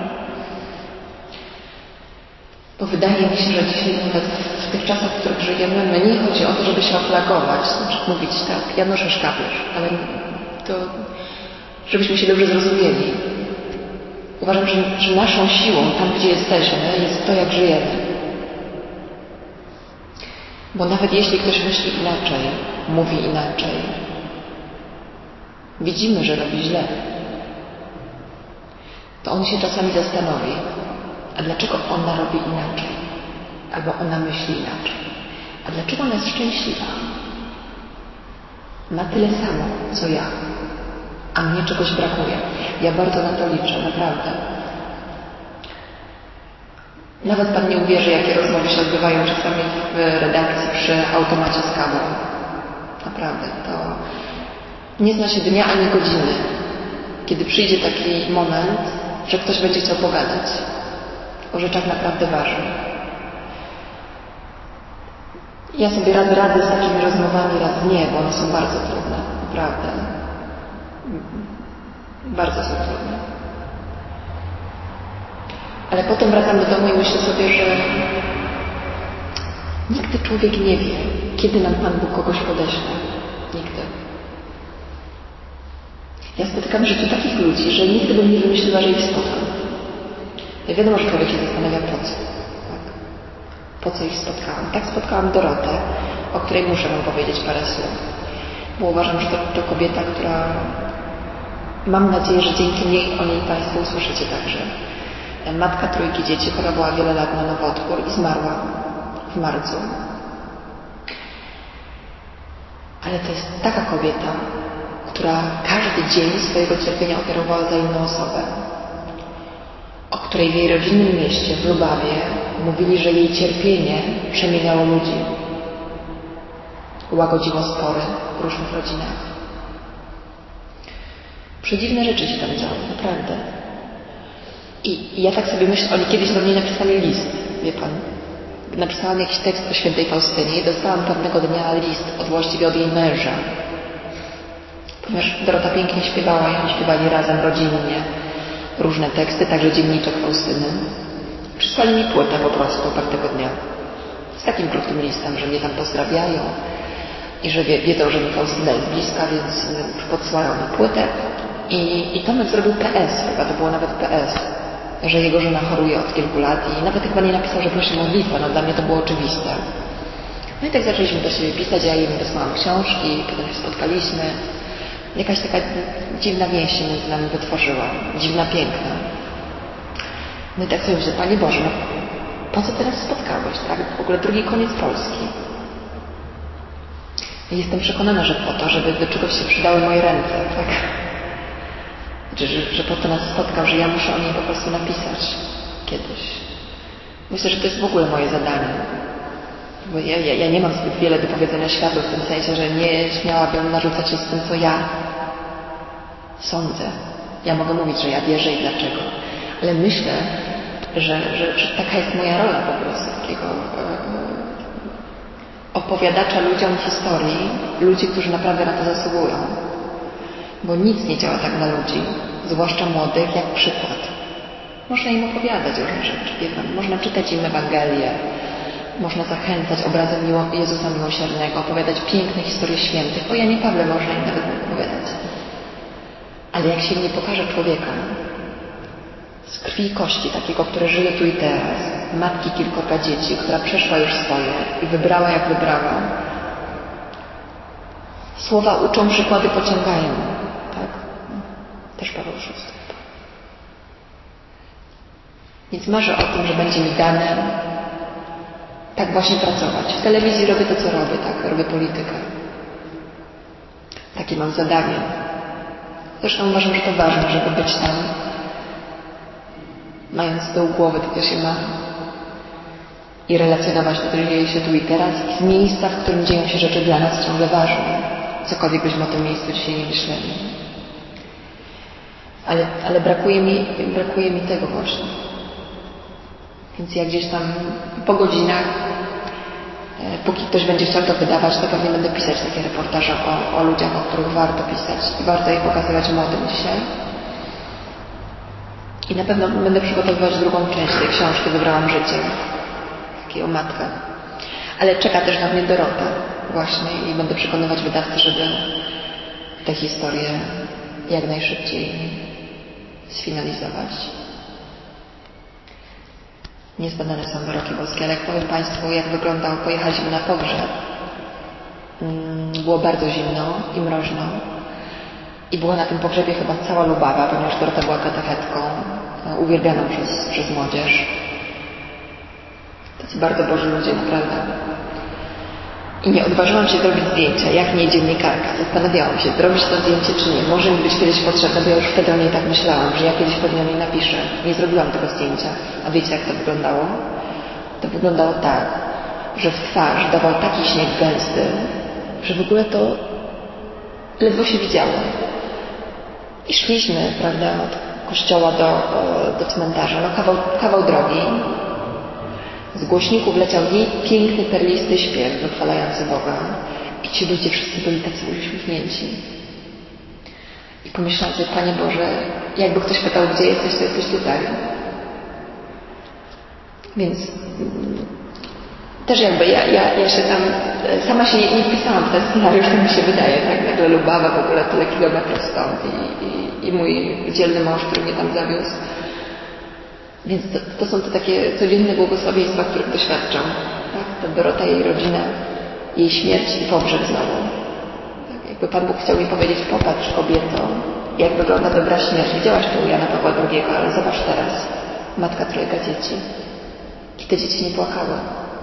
Bo wydaje mi się, że dzisiaj nawet w tych czasach, w których żyjemy, my nie chodzi o to, żeby się oflagować, znaczy mówić tak, ja noszę szkaplerz, ale to, żebyśmy się dobrze zrozumieli. Uważam, że, że naszą siłą, tam gdzie jesteśmy, jest to, jak żyjemy. Bo nawet jeśli ktoś myśli inaczej, mówi inaczej, widzimy, że robi źle, to on się czasami zastanowi, a dlaczego ona robi inaczej? Albo ona myśli inaczej. A dlaczego ona jest szczęśliwa? Ma tyle samo, co ja, a mnie czegoś brakuje. Ja bardzo na to liczę, naprawdę. Nawet Pan nie uwierzy, jakie rozmowy się odbywają czasami w redakcji przy automacie z kawą. Naprawdę, to nie zna się dnia ani godziny, kiedy przyjdzie taki moment, że ktoś będzie chciał pogadać o rzeczach naprawdę ważnych. Ja sobie raz radzę z takimi rozmowami, raz nie, bo one są bardzo trudne, naprawdę. Bardzo są trudne. Ale potem wracam do domu i myślę sobie, że nigdy człowiek nie wie, kiedy nam Pan Bóg kogoś podeśle. Nigdy. Ja spotykam w życiu takich ludzi, że nigdy bym nie wymyśliła, że ich spotkam. Ja wiadomo, że człowiek się zastanawia, po co. Tak? Po co ich spotkałam. Tak spotkałam Dorotę, o której muszę Wam powiedzieć parę słów. Bo uważam, że to, to kobieta, która... Mam nadzieję, że dzięki niej o niej Państwo usłyszycie także. Matka trójki dzieci, chorowała wiele lat na nowotwór i zmarła w marcu. Ale to jest taka kobieta, która każdy dzień swojego cierpienia ofiarowała za inną osobę, o której w jej rodzinnym mieście, w Lubawie, mówili, że jej cierpienie przemieniało ludzi. Łagodziło spory w różnych rodzinach. Przedziwne rzeczy się tam działy, naprawdę. I, I ja tak sobie myślę, oni kiedyś do mnie napisali list, wie Pan. Napisałam jakiś tekst o świętej Faustynie i dostałam pewnego dnia list od właściwie od jej męża. Ponieważ Dorota pięknie śpiewała i oni śpiewali razem rodzinnie różne teksty, także dzienniczek Faustyny. Przysłali mi płytę po prostu pewnego dnia. Z takim krótkim listem, że mnie tam pozdrawiają i że wie, wiedzą, że mi Faustyna jest bliska, więc podsyłają mi płytę. I, i Tomek zrobił P S, chyba to było nawet P S, że jego żona choruje od kilku lat i nawet chyba nie napisał, że prosi o modlitwę, no dla mnie to było oczywiste. No i tak zaczęliśmy do siebie pisać, ja jej wysłałam książki, potem się spotkaliśmy. Jakaś taka dziwna więź się między nami wytworzyła, dziwna, piękna. No i tak sobie myślę, Panie Boże, no po co Ty nas spotkałeś, tak? W ogóle drugi koniec Polski. I jestem przekonana, że po to, żeby do czegoś się przydały moje ręce, tak? Że, że, że po to nas spotkał, że ja muszę o niej po prostu napisać kiedyś. Myślę, że to jest w ogóle moje zadanie. Bo ja, ja, ja nie mam zbyt wiele do powiedzenia światu w tym sensie, że nie śmiałabym narzucać się z tym, co ja sądzę. Ja mogę mówić, że ja wierzę i dlaczego. Ale myślę, że, że, że taka jest moja rola po prostu takiego e, opowiadacza ludziom historii, ludzi, którzy naprawdę na to zasługują. Bo nic nie działa tak na ludzi, zwłaszcza młodych, jak przykład. Można im opowiadać różne rzeczy, wie Pan. Można czytać im Ewangelię, można zachęcać obrazem miło, Jezusa Miłosiernego, opowiadać piękne historie świętych. O Janie Pawle można im nawet opowiadać. Ale jak się nie pokaże człowieka z krwi i kości, takiego, który żyje tu i teraz, matki kilkorga dzieci, która przeszła już swoje i wybrała jak wybrała, Słowa uczą, przykłady pociągają. Tak? Też Paweł szósty. Więc marzę o tym, że będzie mi dane tak właśnie pracować. W telewizji robię to, co robię, tak? Robię politykę. Takie mam zadanie. Zresztą uważam, że to ważne, żeby być tam, mając z tyłu głowy to, co się ma, i relacjonować to, co dzieje się tu i teraz, i z miejsca, w którym dzieją się rzeczy dla nas ciągle ważne. Cokolwiek byśmy o tym miejscu dzisiaj nie myśleli. Ale, ale brakuje mi, brakuje mi tego właśnie. Więc ja gdzieś tam po godzinach, e, póki ktoś będzie chciał to wydawać, to pewnie będę pisać takie reportaże o, o ludziach, o których warto pisać i warto je pokazywać młodym dzisiaj. I na pewno będę przygotowywać drugą część tej książki, Wybrałam życie, takiej o matkach. Ale czeka też na mnie Dorota właśnie i będę przekonywać wydawcę, żeby tę historię jak najszybciej sfinalizować. Niezbadane są wyroki boskie, ale jak powiem Państwu, jak wyglądał, pojechaliśmy na pogrzeb. Było bardzo zimno i mroźno. I była na tym pogrzebie chyba cała Lubawa, ponieważ Dorota była katechetką, uwielbianą przez, przez młodzież. Tacy bardzo Boży ludzie, naprawdę. I nie odważyłam się zrobić zdjęcia, jak nie dziennikarka. Zastanawiałam się, zrobić to zdjęcie czy nie. Może mi być kiedyś potrzebne, bo ja już wtedy o niej tak myślałam, że ja kiedyś pewnie o niej napiszę. Nie zrobiłam tego zdjęcia. A wiecie, jak to wyglądało? To wyglądało tak, że w twarz dawał taki śnieg gęsty, że w ogóle to ledwo się widziało. I szliśmy, prawda, od kościoła do, do cmentarza. No kawał, kawał drogi. Z głośników leciał jej piękny, perlisty śpiew wychwalający Boga. I ci ludzie wszyscy byli tacy uśmiechnięci. I pomyślałam sobie, Panie Boże, jakby ktoś pytał, gdzie jesteś, to jesteś tutaj. Więc mm, też jakby ja, ja, ja się tam, sama się nie, nie wpisałam w ten scenariusz, tak mi się wydaje, tak? Nagle Lubawa w ogóle tyle kilometrów stąd i, i, i mój dzielny mąż, który mnie tam zawiózł. Więc to, to są te takie codzienne błogosławieństwa, których doświadczam. Tak? Ta Dorota, jej rodzina, jej śmierć i pogrzeb znowu. Tak? Jakby Pan Bóg chciał mi powiedzieć, popatrz kobieto, jak wygląda dobra śmierć. Widziałaś to u Jana Pawła drugiego, ale zobacz teraz. Matka trojga dzieci. I te dzieci nie płakały.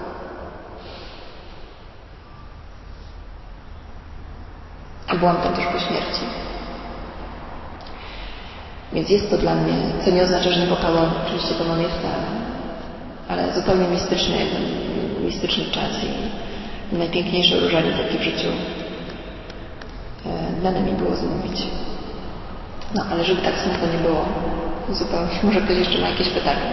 A byłam tam też po śmierci. Więc jest to dla mnie, co nie oznacza, że nie popałam oczywiście to miejsce, ale zupełnie mistyczny, mistyczny czas i najpiękniejsze różaniec, jakie w życiu dane mi było zmówić. No, ale żeby tak smutno nie było, zupełnie. Może ktoś jeszcze ma jakieś pytania?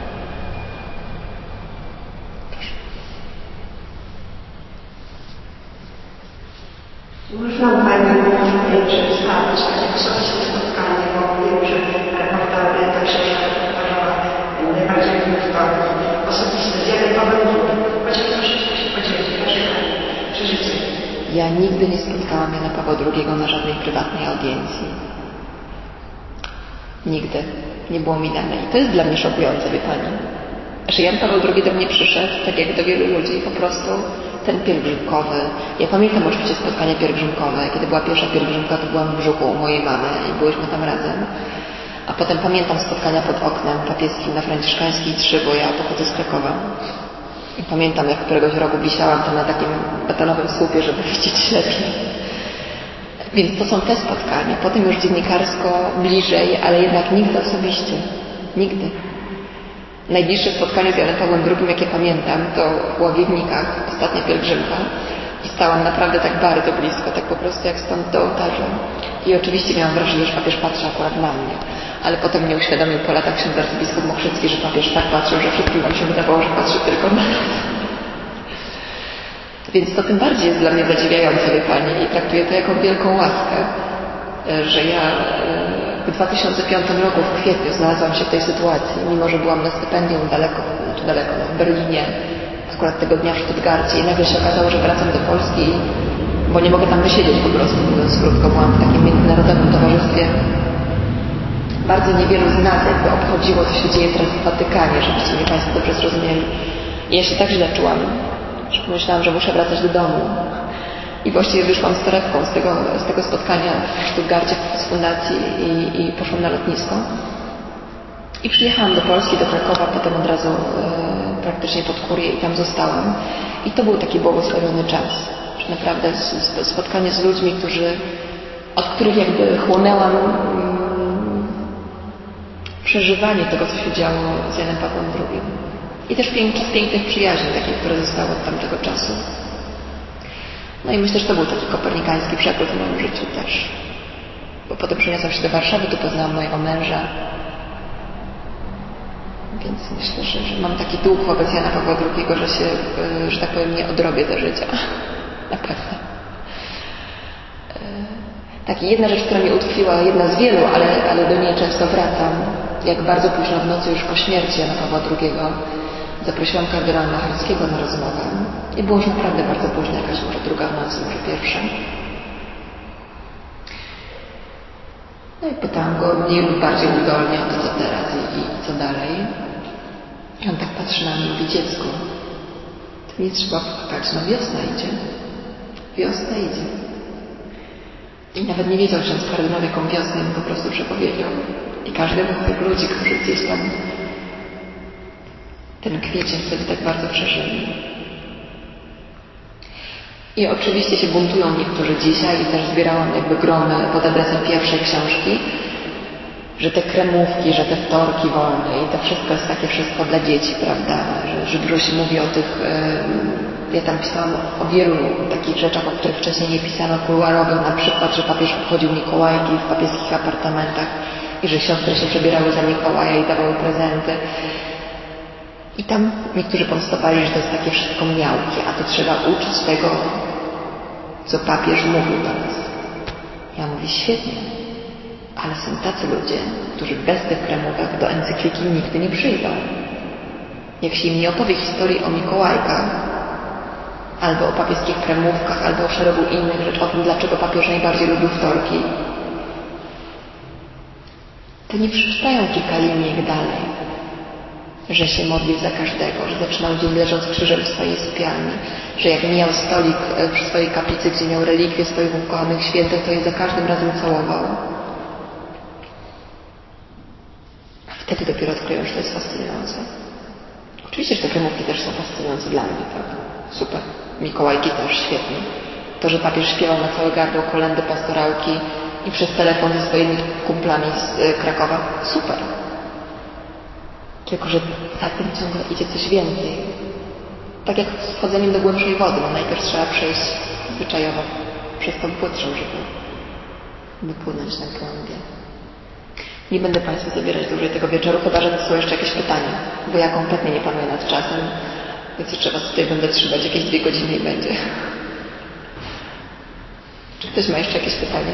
Można Pani przedstawić takie osobiste spotkanie, bo wiem, że reportaż, ta książka reportażowa najbardziej to osobiste z Janem Pawłem drugim. Chociaż troszeczkę się podzielić Waszych przeżycie. Ja nigdy nie spotkałam Jana Pawła drugiego na żadnej prywatnej audiencji. Nigdy. Nie było mi dane. I to jest dla mnie szokujące, wie Pani. Że Jan Paweł drugi do mnie przyszedł, tak jak do wielu ludzi, po prostu ten pielgrzymkowy. Ja pamiętam oczywiście spotkania pielgrzymkowe. Kiedy była pierwsza pielgrzymka, to byłam w brzuchu u mojej mamy i byłyśmy tam razem. A potem pamiętam spotkania pod oknem papieskim na Franciszkańskiej trzy, bo ja pochodzę z Krakowa. I pamiętam, jak któregoś roku wisiałam tam na takim betonowym słupie, żeby widzieć lepiej. Więc to są te spotkania. Potem już dziennikarsko bliżej, ale jednak nigdy osobiście. Nigdy. Najbliższe spotkanie z Janem Pawłem drugim, jakie pamiętam, to w Łagiewnikach, ostatnia pielgrzymka. I stałam naprawdę tak bardzo blisko, tak po prostu jak stąd do ołtarza. I oczywiście miałam wrażenie, że papież patrzy akurat na mnie. Ale potem mnie uświadomił po latach ksiądz arcybiskup Mokrzycki, że papież tak patrzył, że wszystkim nam się wydawało, że patrzy tylko na nas. Więc to tym bardziej jest dla mnie zadziwiające, wie Pani, i traktuję to jako wielką łaskę, że ja w dwa tysiące piątym roku w kwietniu znalazłam się w tej sytuacji, mimo że byłam na stypendium daleko, czy daleko, no, w Berlinie, akurat tego dnia w Stuttgarcie i nagle się okazało, że wracam do Polski, bo nie mogę tam wysiedzieć po prostu, mówiąc krótko, byłam w takim międzynarodowym towarzystwie. Bardzo niewielu z nas jakby obchodziło, co się dzieje teraz w Watykanie, żebyście mnie Państwo dobrze zrozumieli. I ja się tak źle czułam, że pomyślałam, że muszę wracać do domu. I właściwie wyszłam z torebką z tego, z tego spotkania w Stuttgarcie z fundacji i, i poszłam na lotnisko. I przyjechałam do Polski, do Krakowa, potem od razu e, praktycznie pod Kurię i tam zostałam. I to był taki błogosławiony czas. Że naprawdę spotkanie z ludźmi, którzy, od których jakby chłonęłam mm, przeżywanie tego, co się działo z Janem Pawłem drugim. I też czas pięknych przyjaźni, takich, które zostały od tamtego czasu. No i myślę, że to był taki kopernikański przekrót w moim życiu też. Bo potem przeniosłam się do Warszawy, tu poznałam mojego męża. Więc myślę, że, że mam taki dług wobec Jana Pawła drugiego, że się, że tak powiem, nie odrobię do życia. Na pewno. Tak, i jedna rzecz, która mi utkwiła, jedna z wielu, ale, ale do niej często wracam, jak bardzo późno w nocy, już po śmierci Jana Pawła drugiego, zaprosiłam kardynała Macharskiego na rozmowę i było już naprawdę bardzo późno, jakaś może druga w nocy, może pierwsza. No i pytałam go mniej lub bardziej udolnie o to, co teraz i, i co dalej. I on tak patrzy na mnie i mówi: dziecko, to nie trzeba płakać, no wiosna idzie. Wiosna idzie. I nawet nie wiedział ksiądz kardynał, jaką wiosnę mi po prostu przepowiedział. I każdemu z tych ludzi, którzy gdzieś tam ten kwiecień wtedy tak bardzo przeżyli. I oczywiście się buntują niektórzy dzisiaj i też zbierałam jakby gromy pod adresem pierwszej książki, że te kremówki, że te wtorki wolne i to wszystko jest takie wszystko dla dzieci, prawda, że, że dużo się mówi o tych, yy, ja tam pisałam o wielu takich rzeczach, o których wcześniej nie pisano, kuluarowych, na przykład, że papież obchodził Mikołajki w papieskich apartamentach i że siostry się przebierały za Mikołaja i dawały prezenty. I tam niektórzy postawali, że to jest takie wszystko miałkie, a to trzeba uczyć tego, co papież mówił do nas. Ja mówię: świetnie, ale są tacy ludzie, którzy bez tych kremówek do encykliki nigdy nie przyjdą. Jak się im nie opowie historii o Mikołajkach, albo o papieskich kremówkach, albo o szeregu innych rzeczy, o tym, dlaczego papież najbardziej lubił wtorki, to nie przeczytają kilka linijek dalej, że się modlił za każdego, że zaczynał dzień leżąc krzyżem w swojej sypialni, że jak mijał stolik przy swojej kaplicy, gdzie miał relikwie swoich ukochanych świętych, to je za każdym razem całował. A wtedy dopiero odkryją, że to jest fascynujące. Oczywiście, że te kremówki też są fascynujące dla mnie, tak? Super. Mikołajki też, świetnie. To, że papież śpiewał na całe gardło kolędy pastorałki i przez telefon ze swoimi kumplami z Krakowa, super. Tylko że za tym ciągle idzie coś więcej. Tak jak z wchodzeniem do głębszej wody. No najpierw trzeba przejść zwyczajowo przez tą płytszą, żeby wypłynąć na głębię. Nie będę Państwu zabierać dłużej tego wieczoru, chyba że są jeszcze jakieś pytania, bo ja kompletnie nie panuję nad czasem, więc jeszcze Was tutaj będę trzymać jakieś dwie godziny i będzie. Czy ktoś ma jeszcze jakieś pytanie?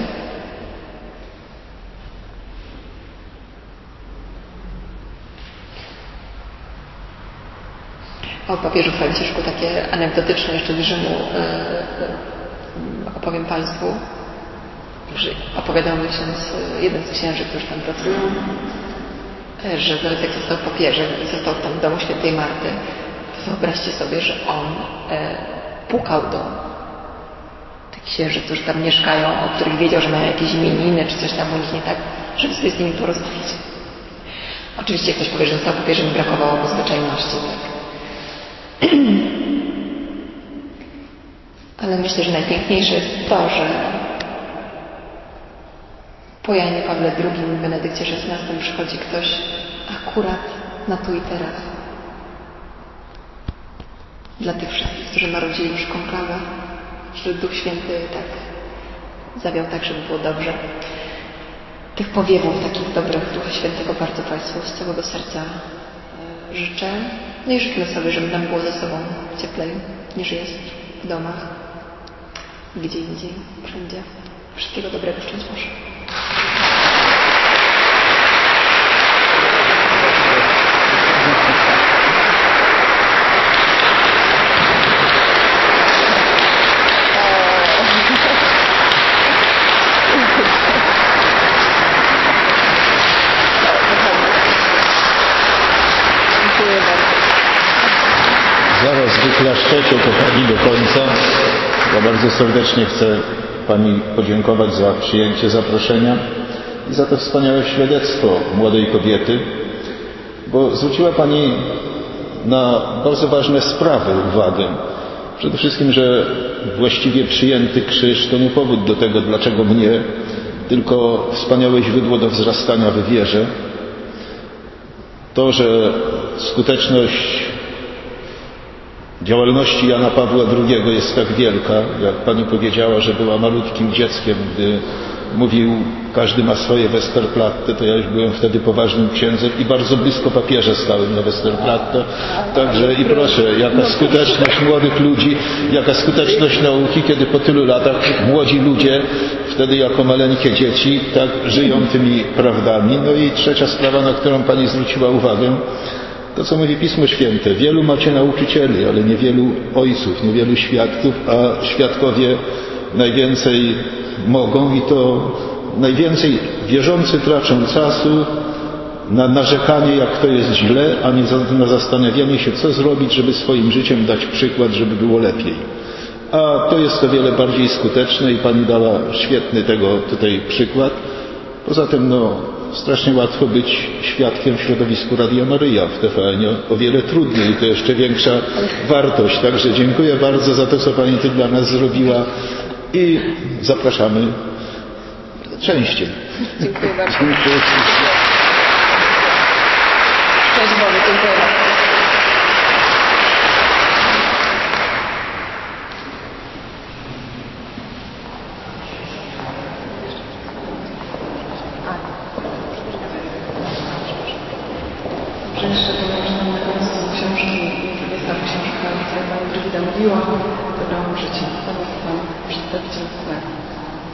O papieżu Franciszku takie anegdotyczne jeszcze z Rzymu yy, yy, opowiem Państwu, że opowiadał mi ksiądz, jeden z księży, którzy tam pracują, yy, że nawet jak został papieżem i został tam w domu świętej Marty, to wyobraźcie sobie, że on yy, pukał do tych księży, którzy tam mieszkają, o których wiedział, że mają jakieś imieniny, czy coś tam u nich nie tak, żeby sobie z nimi porozmawiać. Oczywiście jak ktoś powie, że został papieżem i brakowało mu zwyczajności, tak. Ale myślę, że najpiękniejsze jest to, że po Janie Pawle drugim i Benedykcie szesnastym przychodzi ktoś akurat na tu i teraz. Dla tych wszystkich, którzy narodzili przy konklavach, że Duch Święty tak zawiał tak, żeby było dobrze. Tych powiewów takich dobrych Ducha Świętego bardzo Państwu z całego serca życzę. No i życzmy sobie, żeby nam było ze sobą cieplej niż jest w domach, gdzie indziej, wszędzie. Wszystkiego dobrego, szczęść Boże. Zaraz wyklaszczecie, kochani, do końca. bardzo serdecznie chcę Pani podziękować za przyjęcie zaproszenia i za to wspaniałe świadectwo młodej kobiety, bo zwróciła Pani na bardzo ważne sprawy uwagę. Przede wszystkim, że właściwie przyjęty krzyż to nie powód do tego, dlaczego mnie, tylko wspaniałe źródło do wzrastania w wierze. To, że skuteczność działalności Jana Pawła drugiego jest tak wielka, jak Pani powiedziała, że była malutkim dzieckiem, gdy mówił, każdy ma swoje Westerplatte, to ja już byłem wtedy poważnym księdzem i bardzo blisko papieża stałem na Westerplatte. Także i proszę, jaka skuteczność młodych ludzi, jaka skuteczność nauki, kiedy po tylu latach młodzi ludzie, wtedy jako maleńkie dzieci, tak żyją tymi prawdami. No i trzecia sprawa, na którą Pani zwróciła uwagę, to co mówi Pismo Święte. Wielu macie nauczycieli, ale niewielu ojców, niewielu świadków, a świadkowie najwięcej mogą i to najwięcej wierzący tracą czasu na narzekanie, jak to jest źle, a nie na zastanawianie się, co zrobić, żeby swoim życiem dać przykład, żeby było lepiej. A to jest o wiele bardziej skuteczne i Pani dała świetny tego tutaj przykład. Poza tym, no, strasznie łatwo być świadkiem w środowisku Radia Maryja w T V N-ie. O wiele trudniej i to jeszcze większa wartość. Także dziękuję bardzo za to, co Pani tu dla nas zrobiła i zapraszamy częściej. Dziękuję bardzo. Cześć Bogu, dziękuję bardzo. Że jeszcze położę na końcu książki, jest ta książka, o której Pani Brygida mówiła, Wybrałam życie. To jest Pan przedstawiciel